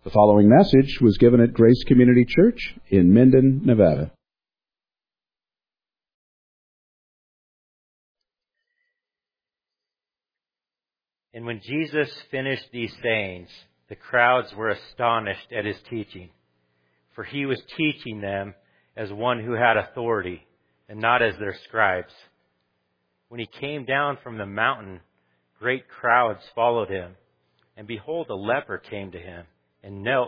The following message was given at Grace Community Church in Minden, Nevada. And when Jesus finished these sayings, the crowds were astonished at his teaching, for he was teaching them as one who had authority, and not as their scribes. When he came down from the mountain, great crowds followed him. And behold, a leper came to him and knelt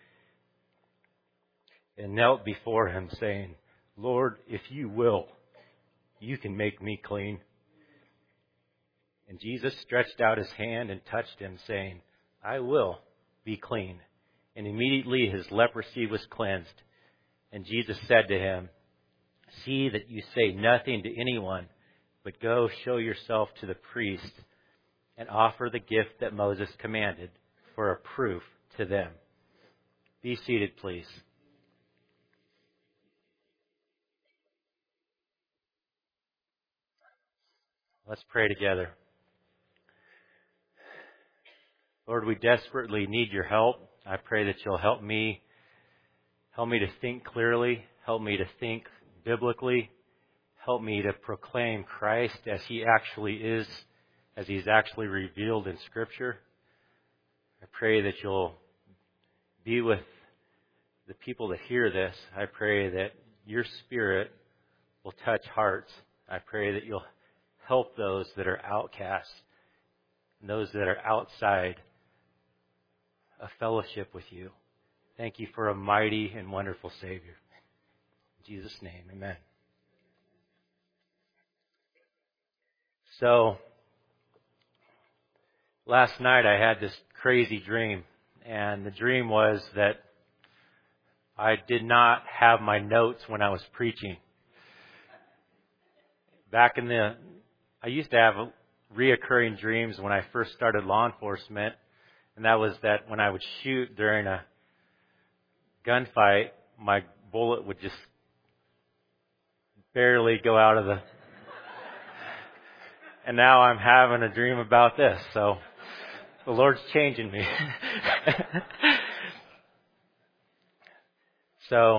before him, saying, Lord, if you will, you can make me clean. And Jesus stretched out his hand and touched him, saying, I will be clean. And immediately his leprosy was cleansed. And Jesus said to him, See that you say nothing to anyone, but go show yourself to the priest and offer the gift that Moses commanded for a proof to them. Be seated, please. Let's pray together. Lord, we desperately need your help. I pray that you'll help me to think clearly, help me to think biblically, help me to proclaim Christ as he actually is, as he's actually revealed in Scripture. I pray that you'll be with the people that hear this. I pray that your Spirit will touch hearts. I pray that you'll help those that are outcasts, and those that are outside a fellowship with you. Thank you for a mighty and wonderful Savior. In Jesus' name, amen. So, last night I had this crazy dream, and the dream was that I did not have my notes when I was preaching. I used to have reoccurring dreams when I first started law enforcement, and that was that when I would shoot during a gunfight, my bullet would just barely go out of the... And now I'm having a dream about this, so the Lord's changing me. So,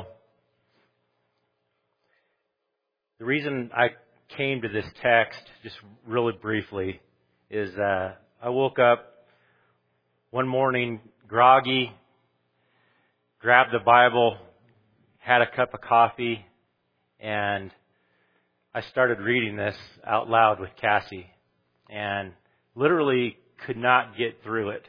the reason I came to this text, just really briefly, is I woke up one morning groggy, grabbed the Bible, had a cup of coffee, and I started reading this out loud with Cassie, and literally could not get through it.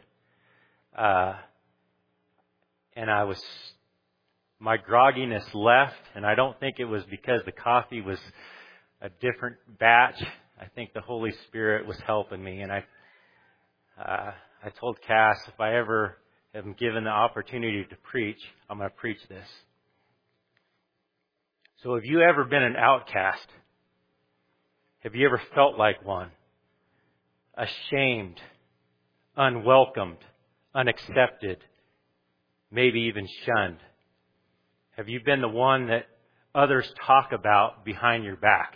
And my grogginess left, and I don't think it was because the coffee was a different batch. I think the Holy Spirit was helping me, and I told Cass, if I ever am given the opportunity to preach, I'm going to preach this. So have you ever been an outcast? Have you ever felt like one? Ashamed, unwelcomed, unaccepted, maybe even shunned? Have you been the one that others talk about behind your back?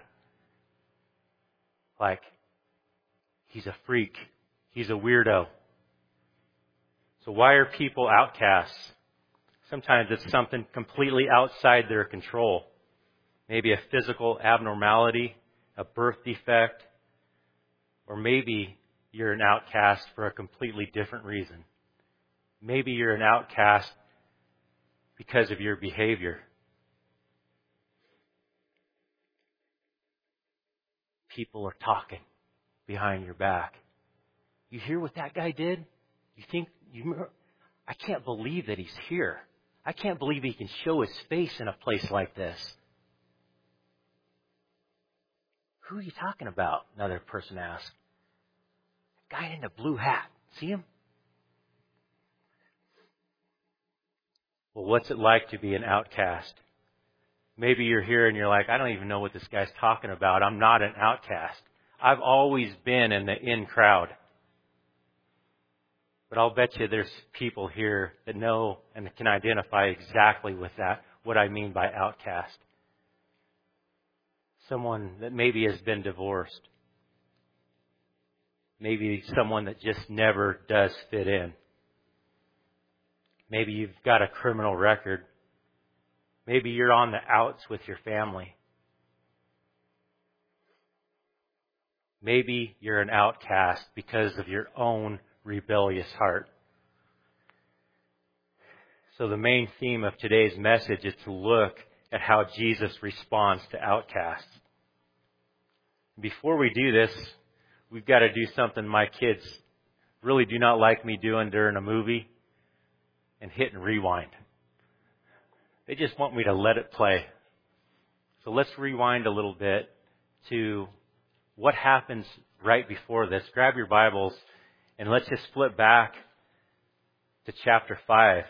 Like, he's a freak, he's a weirdo. So why are people outcasts? Sometimes it's something completely outside their control. Maybe a physical abnormality, a birth defect, or maybe you're an outcast for a completely different reason. Maybe you're an outcast because of your behavior. People are talking behind your back. You hear what that guy did? I can't believe that he's here. I can't believe he can show his face in a place like this. Who are you talking about? Another person asked. Guy in the blue hat. See him? Well, what's it like to be an outcast? Maybe you're here and you're like, I don't even know what this guy's talking about. I'm not an outcast. I've always been in the in crowd. But I'll bet you there's people here that know and can identify exactly with that, what I mean by outcast. Someone that maybe has been divorced. Maybe someone that just never does fit in. Maybe you've got a criminal record. Maybe you're on the outs with your family. Maybe you're an outcast because of your own rebellious heart. So the main theme of today's message is to look at how Jesus responds to outcasts. Before we do this, we've got to do something my kids really do not like me doing during a movie, and hit and rewind. They just want me to let it play. So let's rewind a little bit to what happens right before this. Grab your Bibles and let's just flip back to chapter 5.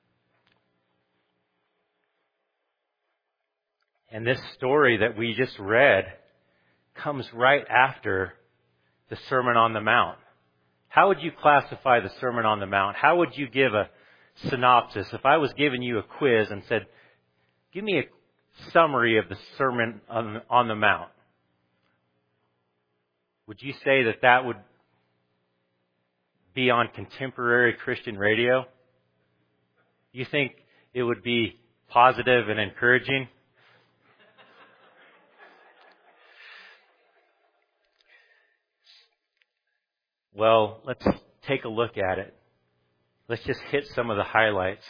And this story that we just read comes right after the Sermon on the Mount. How would you classify the Sermon on the Mount? How would you give a synopsis? If I was giving you a quiz and said, give me a summary of the Sermon on the Mount, would you say that that would be on contemporary Christian radio? You think it would be positive and encouraging? Well, let's take a look at it. Let's just hit some of the highlights.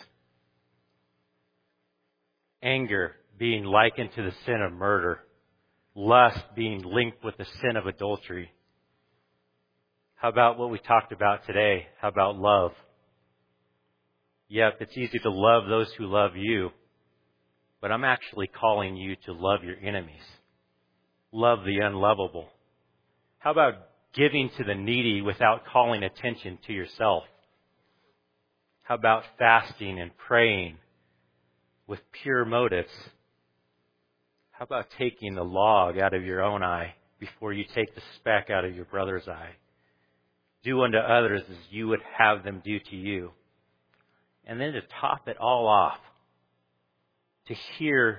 Anger being likened to the sin of murder. Lust being linked with the sin of adultery. How about what we talked about today? How about love? Yep, it's easy to love those who love you, but I'm actually calling you to love your enemies. Love the unlovable. How about giving to the needy without calling attention to yourself? How about fasting and praying with pure motives? How about taking the log out of your own eye before you take the speck out of your brother's eye? Do unto others as you would have them do to you. And then to top it all off, to hear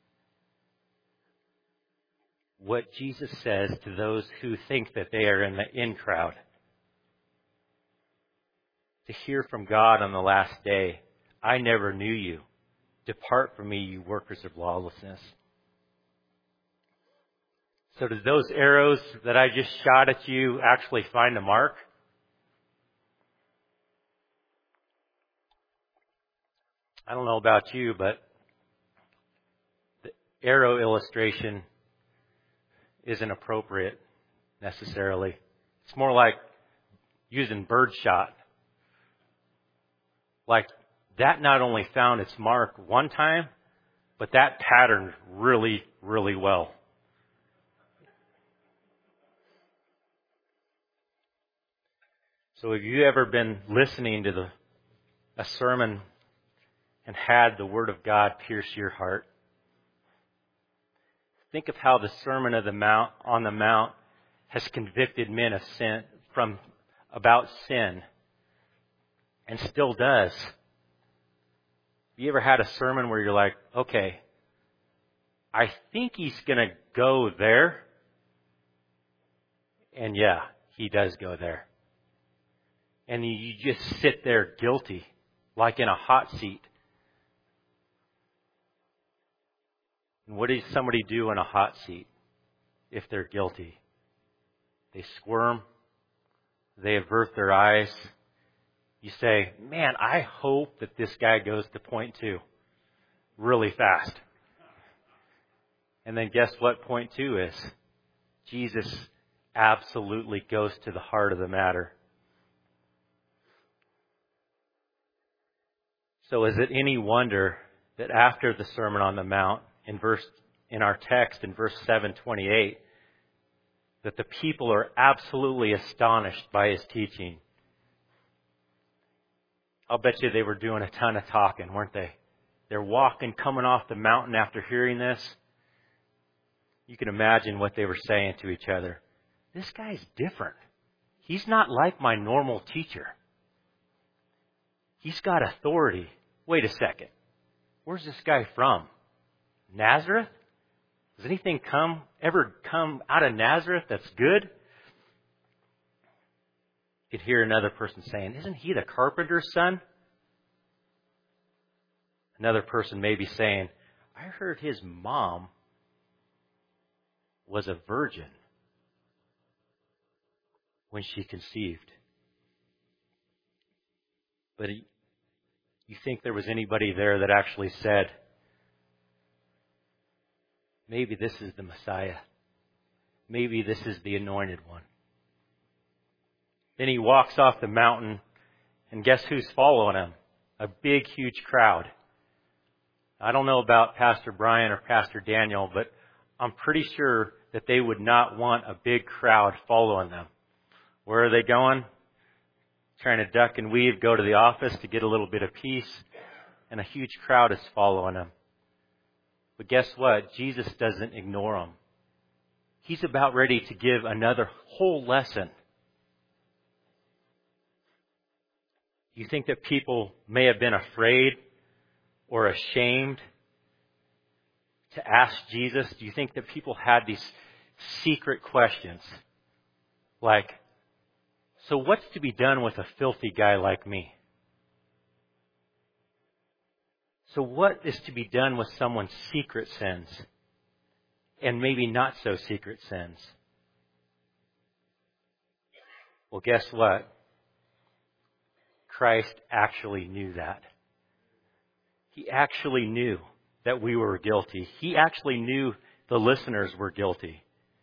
what Jesus says to those who think that they are in the in crowd. To hear from God on the last day, I never knew you. Depart from me, you workers of lawlessness. So did those arrows that I just shot at you actually find a mark? I don't know about you, but the arrow illustration isn't appropriate necessarily. It's more like using birdshot. Like that not only found its mark one time, but that patterned really, really well. So have you ever been listening to a sermon and had the Word of God pierce your heart? Think of how the Sermon on the Mount has convicted men of sin, about sin, and still does. You ever had a sermon where you're like, okay, I think he's going to go there. And yeah, he does go there. And you just sit there guilty, like in a hot seat. And what does somebody do in a hot seat if they're guilty? They squirm. They avert their eyes. You say, man, I hope that this guy goes to point 2 really fast. And then guess what point 2 is? Jesus absolutely goes to the heart of the matter. So is it any wonder that after the Sermon on the Mount, in our text in verse 7:28, that the people are absolutely astonished by his teaching? I'll bet you they were doing a ton of talking, weren't they? They're walking, coming off the mountain after hearing this. You can imagine what they were saying to each other. This guy's different. He's not like my normal teacher. He's got authority. Wait a second. Where's this guy from? Nazareth? Does anything ever come out of Nazareth that's good? You could hear another person saying, isn't he the carpenter's son? Another person may be saying, I heard his mom was a virgin when she conceived. But you think there was anybody there that actually said, maybe this is the Messiah. Maybe this is the anointed one. Then he walks off the mountain, and guess who's following him? A big, huge crowd. I don't know about Pastor Brian or Pastor Daniel, but I'm pretty sure that they would not want a big crowd following them. Where are they going? Trying to duck and weave, go to the office to get a little bit of peace, and a huge crowd is following them. But guess what? Jesus doesn't ignore them. He's about ready to give another whole lesson. You think that people may have been afraid or ashamed to ask Jesus? Do you think that people had these secret questions? Like, so what's to be done with a filthy guy like me? So what is to be done with someone's secret sins? And maybe not so secret sins? Well, guess what? Christ actually knew that. He actually knew that we were guilty. He actually knew the listeners were guilty.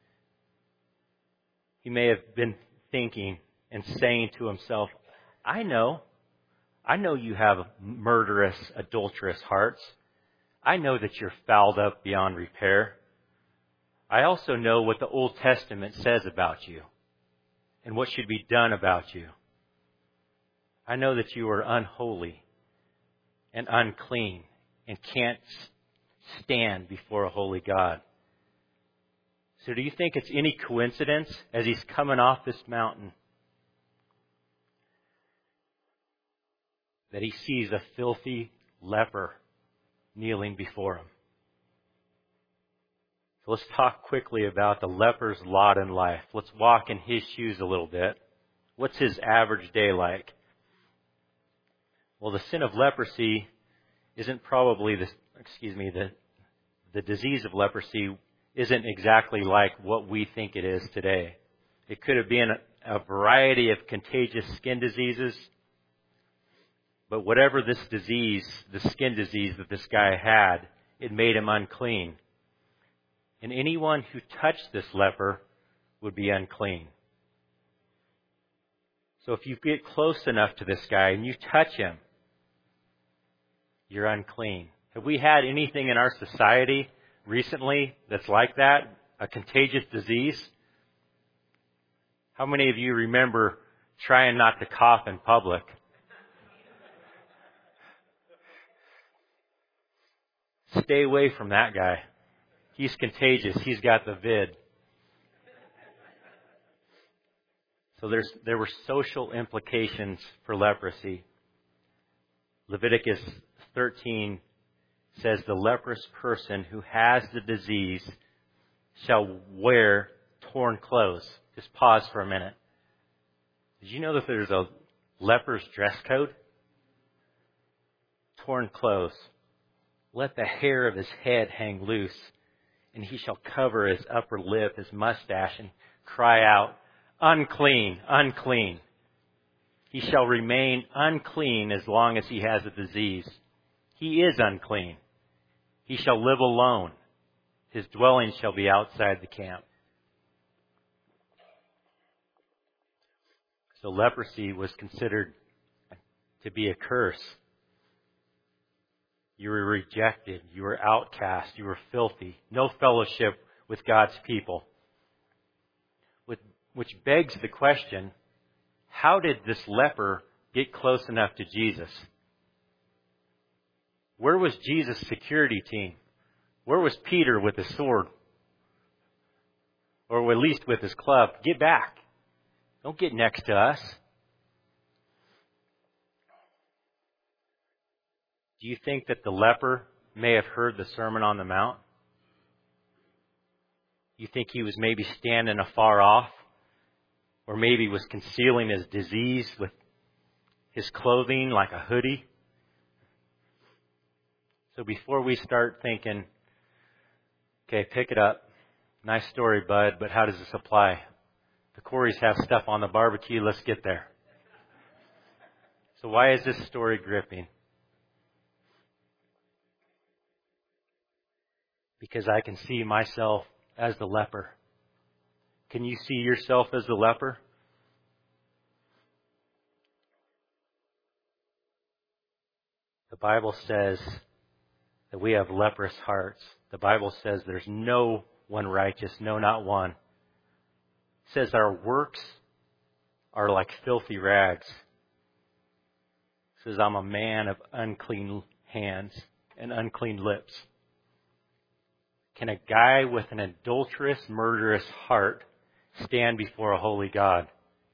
He may have been thinking and saying to himself, I know you have murderous, adulterous hearts. I know that you're fouled up beyond repair. I also know what the Old Testament says about you and what should be done about you. I know that you are unholy and unclean and can't stand before a holy God. So do you think it's any coincidence as he's coming off this mountain that he sees a filthy leper kneeling before him? So let's talk quickly about the leper's lot in life. Let's walk in his shoes a little bit. What's his average day like? Well, the sin of leprosy isn't probably the disease of leprosy isn't exactly like what we think it is today. It could have been a variety of contagious skin diseases. But whatever this disease, the skin disease that this guy had, it made him unclean. And anyone who touched this leper would be unclean. So if you get close enough to this guy and you touch him, you're unclean. Have we had anything in our society recently that's like that? A contagious disease? How many of you remember trying not to cough in public? Stay away from that guy. He's contagious. He's got the vid. So there were social implications for leprosy. Leviticus 13 says the leprous person who has the disease shall wear torn clothes. Just pause for a minute. Did you know that there's a leper's dress code? Torn clothes. Let the hair of his head hang loose, and he shall cover his upper lip, his mustache, and cry out, unclean, unclean. He shall remain unclean as long as he has a disease. He is unclean. He shall live alone. His dwelling shall be outside the camp. So leprosy was considered to be a curse. You were rejected. You were outcast. You were filthy. No fellowship with God's people. Which begs the question, how did this leper get close enough to Jesus? Where was Jesus' security team? Where was Peter with his sword? Or at least with his club? Get back. Don't get next to us. Do you think that the leper may have heard the Sermon on the Mount? You think he was maybe standing afar off? Or maybe was concealing his disease with his clothing like a hoodie? So before we start thinking, okay, pick it up. Nice story, bud, but how does this apply? The Coreys have stuff on the barbecue. Let's get there. So why is this story gripping? Because I can see myself as the leper. Can you see yourself as the leper? The Bible says that we have leprous hearts. The Bible says there's no one righteous, no, not one. It says our works are like filthy rags. It says I'm a man of unclean hands and unclean lips. Can a guy with an adulterous, murderous heart stand before a holy God?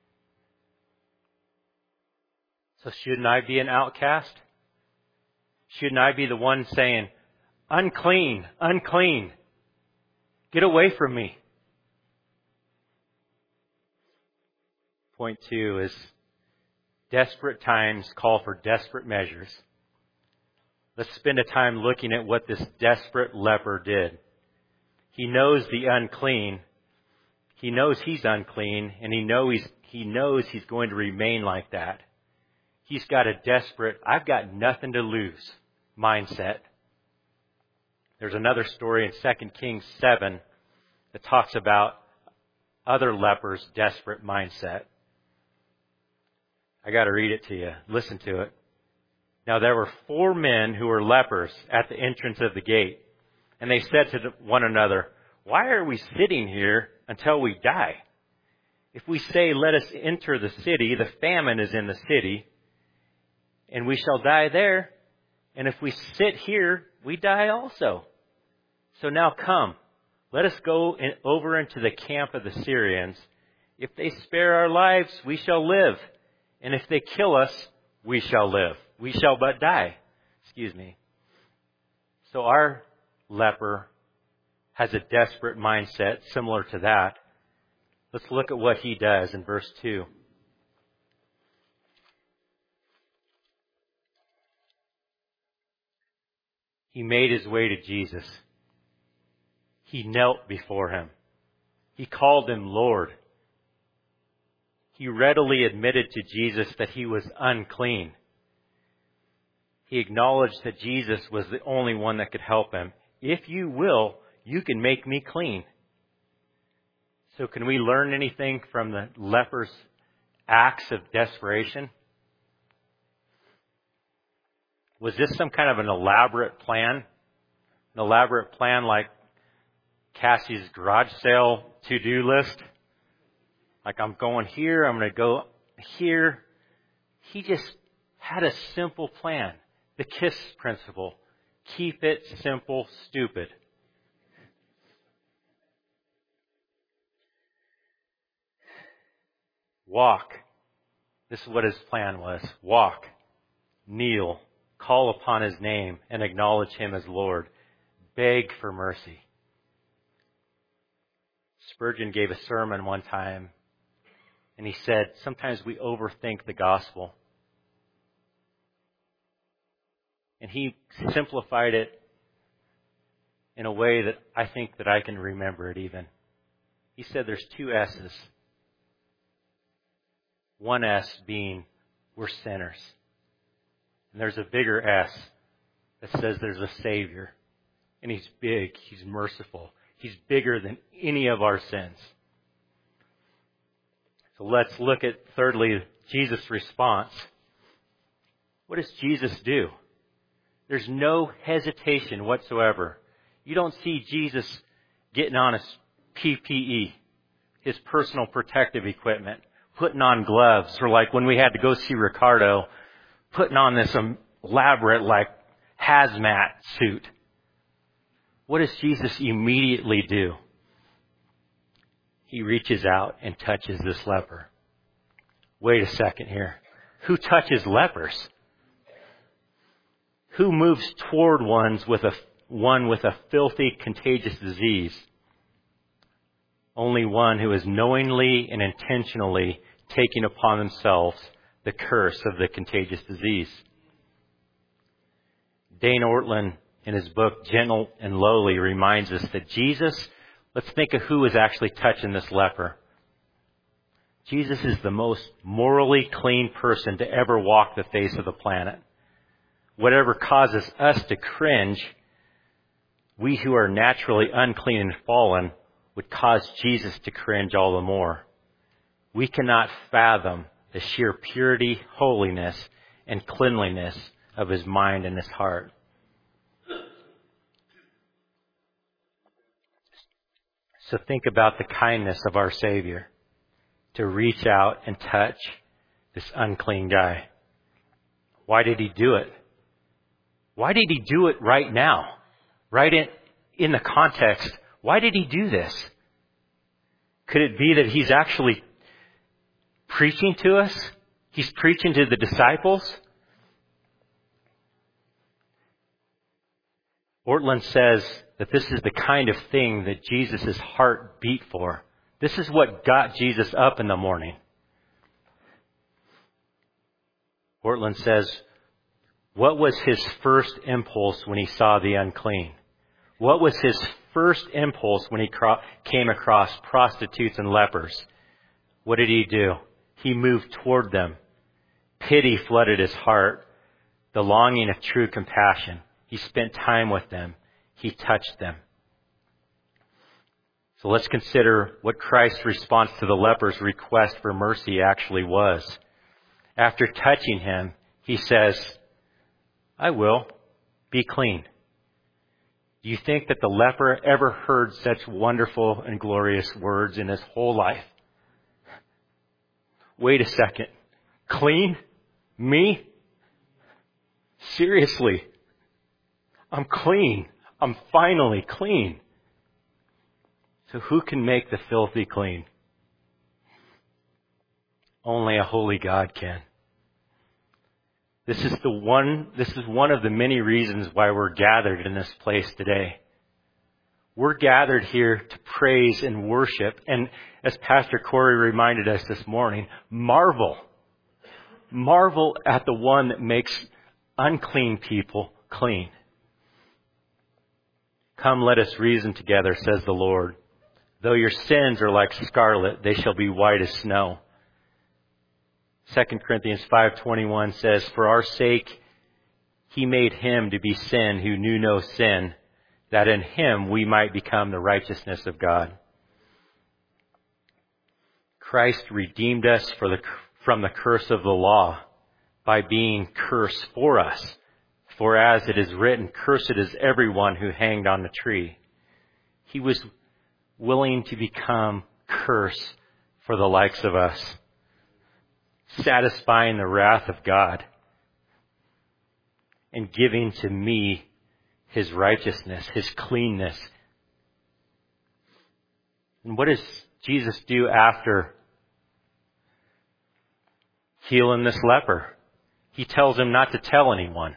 So shouldn't I be an outcast? Shouldn't I be the one saying, unclean, unclean, get away from me? Point 2 is desperate times call for desperate measures. Let's spend a time looking at what this desperate leper did. He knows the unclean. He knows he's unclean, and he knows he's going to remain like that. He's got a desperate, I've got nothing to lose mindset. There's another story in 2 Kings 7 that talks about other lepers' desperate mindset. I got to read it to you. Listen to it. Now there were 4 men who were lepers at the entrance of the gate. And they said to one another, why are we sitting here until we die? If we say, let us enter the city, the famine is in the city, and we shall die there. And if we sit here, we die also. So now come, let us go over into the camp of the Syrians. If they spare our lives, we shall live. And if they kill us, we shall live. We shall but die. So our leper has a desperate mindset similar to that. Let's look at what he does in verse 2. He made his way to Jesus. He knelt before him. He called him Lord. He readily admitted to Jesus that he was unclean. He acknowledged that Jesus was the only one that could help him. If you will, you can make me clean. So can we learn anything from the leper's acts of desperation? Was this some kind of an elaborate plan? An elaborate plan like Cassie's garage sale to-do list? Like I'm going here, I'm going to go here. He just had a simple plan. The KISS principle. Keep it simple, stupid. Walk. This is what his plan was. Walk. Kneel. Call upon his name and acknowledge him as Lord. Beg for mercy. Spurgeon gave a sermon one time, and he said, sometimes we overthink the gospel. And he simplified it in a way that I think that I can remember it even. He said there's 2 S's. One S being we're sinners. And there's a bigger S that says there's a Savior. And He's big. He's merciful. He's bigger than any of our sins. So let's look at, thirdly, Jesus' response. What does Jesus do? There's no hesitation whatsoever. You don't see Jesus getting on his PPE, his personal protective equipment, putting on gloves, or like when we had to go see Ricardo, putting on this elaborate like hazmat suit. What does Jesus immediately do? He reaches out and touches this leper. Wait a second here. Who touches lepers? Who moves toward one with a filthy, contagious disease? Only one who is knowingly and intentionally taking upon themselves the curse of the contagious disease. Dane Ortlund in his book, Gentle and Lowly, reminds us that Jesus, let's think of who is actually touching this leper. Jesus is the most morally clean person to ever walk the face of the planet. Whatever causes us to cringe, we who are naturally unclean and fallen would cause Jesus to cringe all the more. We cannot fathom the sheer purity, holiness, and cleanliness of his mind and his heart. So think about the kindness of our Savior to reach out and touch this unclean guy. Why did he do it? Why did he do it right now? Right in the context, why did he do this? Could it be that he's actually preaching to us? He's preaching to the disciples? Ortlund says that this is the kind of thing that Jesus' heart beat for. This is what got Jesus up in the morning. Ortlund says, what was his first impulse when he saw the unclean? What was his first impulse when he came across prostitutes and lepers? What did he do? He moved toward them. Pity flooded his heart, the longing of true compassion. He spent time with them. He touched them. So let's consider what Christ's response to the leper's request for mercy actually was. After touching him, he says, I will be clean. Do you think that the leper ever heard such wonderful and glorious words in his whole life? Wait a second. Clean? Me? Seriously? I'm clean. I'm finally clean. So who can make the filthy clean? Only a holy God can. This is one of the many reasons why we're gathered in this place today. We're gathered here to praise and worship. And as Pastor Corey reminded us this morning, marvel. Marvel at the one that makes unclean people clean. Come, let us reason together, says the Lord. Though your sins are like scarlet, they shall be white as snow. 2 Corinthians 5:21 says, for our sake he made him to be sin who knew no sin, that in him we might become the righteousness of God. Christ redeemed us from the curse of the law by being cursed for us. For as it is written, cursed is everyone who hanged on the tree. He was willing to become curse for the likes of us, satisfying the wrath of God and giving to me his righteousness, his cleanness. And what does Jesus do after healing this leper? He tells him not to tell anyone.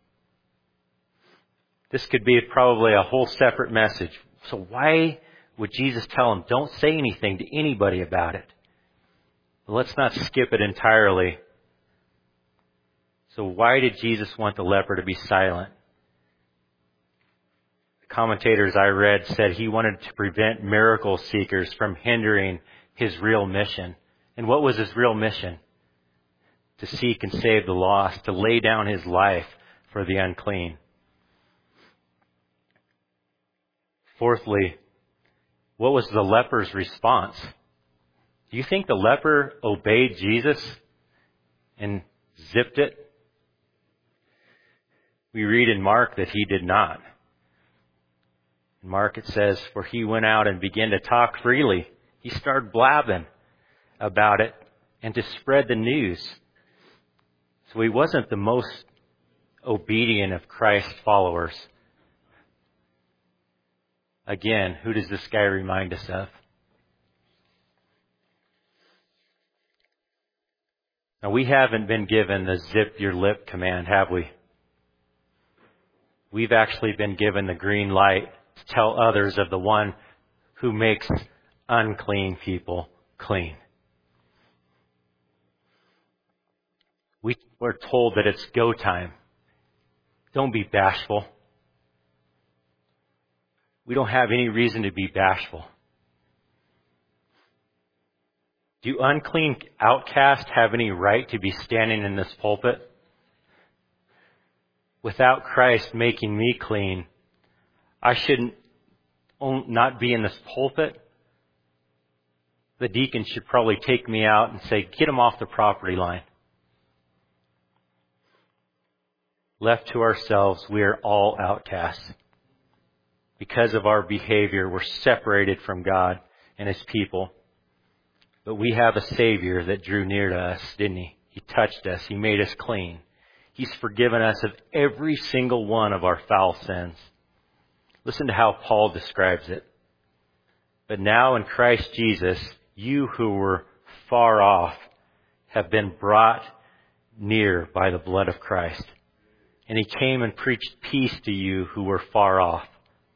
This could be probably a whole separate message. So why would Jesus tell him, don't say anything to anybody about it? Well, let's not skip it entirely. So why did Jesus want the leper to be silent? The commentators I read said he wanted to prevent miracle seekers from hindering his real mission. And what was his real mission? To seek and save the lost, to lay down his life for the unclean. Fourthly, what was the leper's response? Do you think the leper obeyed Jesus and zipped it? We read in Mark that he did not. In Mark it says, for he went out and began to talk freely. He started blabbing about it and to spread the news. So he wasn't the most obedient of Christ's followers. Again, who does this guy remind us of? Now, we haven't been given the zip your lip command, have we? We've actually been given the green light to tell others of the one who makes unclean people clean. We're told that it's go time. Don't be bashful. we don't have any reason to be bashful. Do unclean outcasts have any right to be standing in this pulpit? Without Christ making me clean, I shouldn't not be in this pulpit. The deacon should probably take me out and say, get him off the property line. Left to ourselves, we are all outcasts. Because of our behavior, we're separated from God and His people. But we have a Savior that drew near to us, didn't He? He touched us. He made us clean. He's forgiven us of every single one of our foul sins. Listen to how Paul describes it. But now in Christ Jesus, you who were far off have been brought near by the blood of Christ. And He came and preached peace to you who were far off.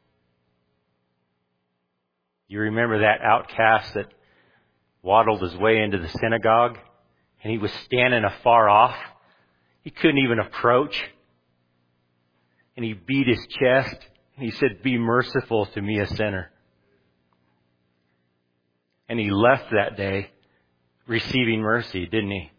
You remember that outcast that waddled his way into the synagogue? And he was standing afar off. He couldn't even approach. And he beat his chest. And he said, be merciful to me, a sinner. And he left that day receiving mercy, didn't he?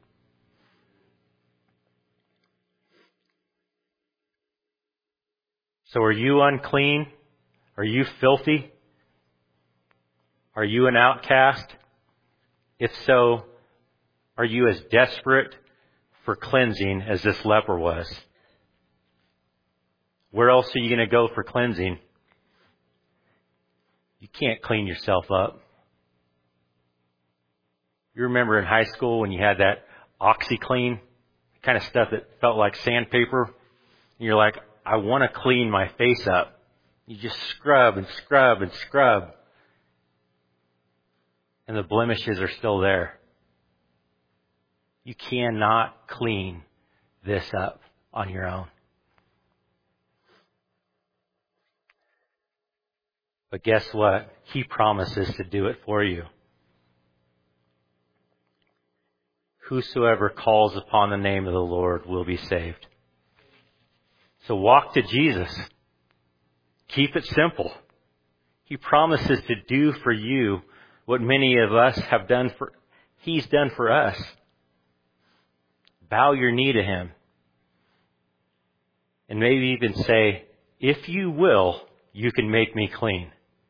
So are you unclean? Are you filthy? Are you an outcast? If so, are you as desperate for cleansing as this leper was? Where else are you going to go for cleansing? You can't clean yourself up. You remember in high school when you had that OxyClean, kind of stuff that felt like sandpaper, and you're like, I want to clean my face up. You just scrub and scrub and scrub. And the blemishes are still there. You cannot clean this up on your own. But guess what? He promises to do it for you. Whosoever calls upon the name of the Lord will be saved. So walk to Jesus. Keep it simple. He promises to do for you what many of us have done for, He's done for us. Bow your knee to Him. And maybe even say, if you will, you can make me clean.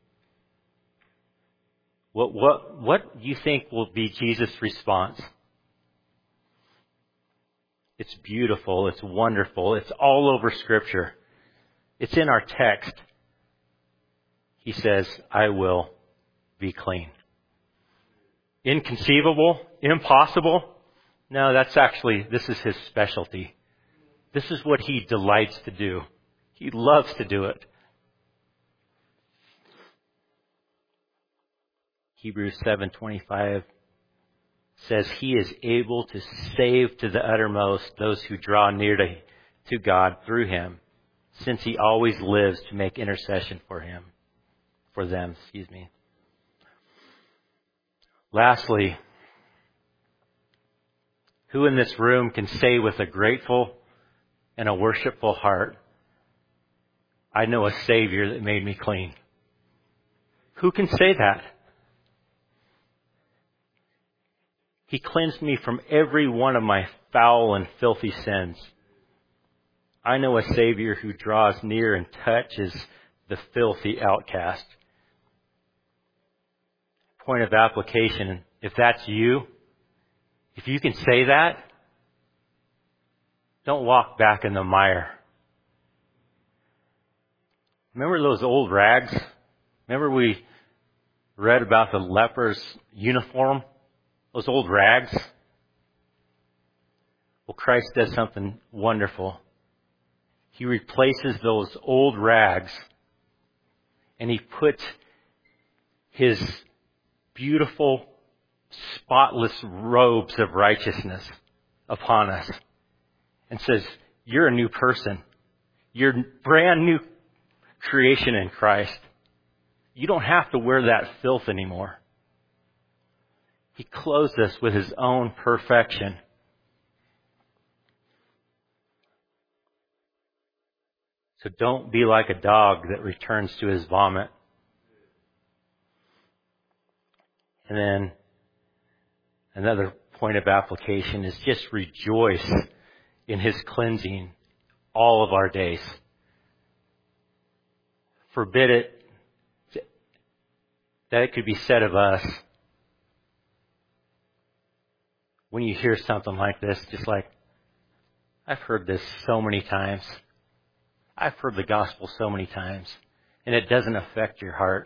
What do you think will be Jesus' response? It's beautiful. It's wonderful. It's all over Scripture. It's in our text. He says, I will be clean. Inconceivable? Impossible? No, this is His specialty. This is what He delights to do. He loves to do it. Hebrews 7:25 says He is able to save to the uttermost those who draw near to God through Him, since He always lives to make intercession for them. Lastly, who in this room can say with a grateful and a worshipful heart, I know a Savior that made me clean? Who can say that? He cleansed me from every one of my foul and filthy sins. I know a Savior who draws near and touches the filthy outcast. Point of application, if that's you, if you can say that, don't walk back in the mire. Remember those old rags? Remember we read about the leper's uniform? Those old rags? Well, Christ does something wonderful. He replaces those old rags and He puts His beautiful, spotless robes of righteousness upon us and says, you're a new person. You're a brand new creation in Christ. You don't have to wear that filth anymore. He clothes us with His own perfection. So don't be like a dog that returns to his vomit. And then another point of application is just rejoice in his cleansing all of our days. Forbid it that it could be said of us when you hear something like this, just like, I've heard this so many times. I've heard the gospel so many times, and it doesn't affect your heart.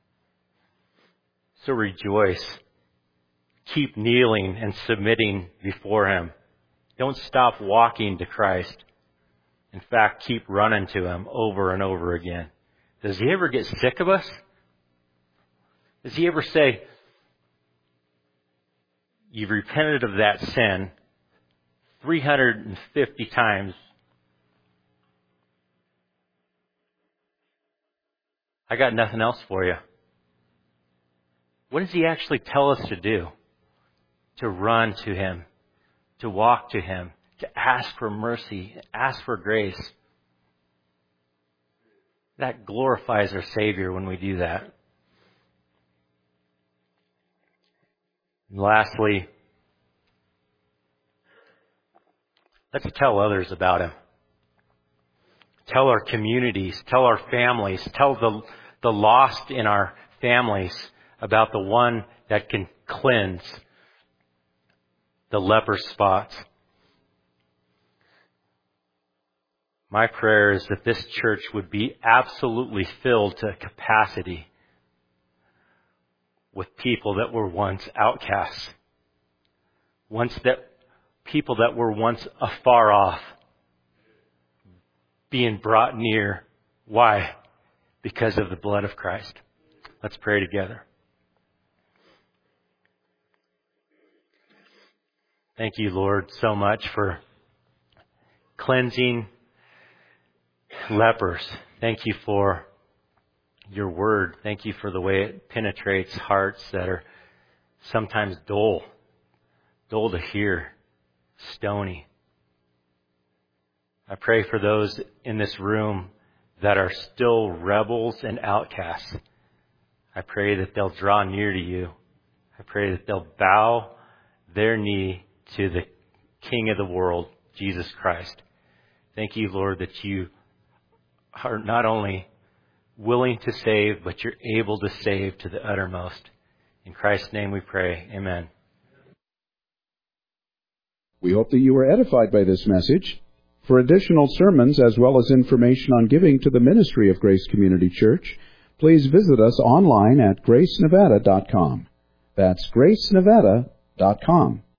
So rejoice. Keep kneeling and submitting before him. Don't stop walking to Christ. In fact, keep running to him over and over again. Does he ever get sick of us? Does he ever say, you've repented of that sin 350 times. I got nothing else for you. What does he actually tell us to do? To run to him, to walk to him, to ask for mercy, ask for grace. That glorifies our Savior when we do that. And lastly, let's tell others about him. Tell our communities, tell our families, tell the lost in our families about the one that can cleanse the leper spots. My prayer is that this church would be absolutely filled to capacity with people that were once outcasts, people that were once afar off, being brought near. Why? Because of the blood of Christ. Let's pray together. Thank you, Lord, so much for cleansing lepers. Thank you for your word. Thank you for the way it penetrates hearts that are sometimes dull to hear, stony. I pray for those in this room that are still rebels and outcasts. I pray that they'll draw near to you. I pray that they'll bow their knee to the King of the world, Jesus Christ. Thank you, Lord, that you are not only willing to save, but you're able to save to the uttermost. In Christ's name we pray. Amen. We hope that you were edified by this message. For additional sermons as well as information on giving to the ministry of Grace Community Church, please visit us online at gracenevada.com. That's gracenevada.com.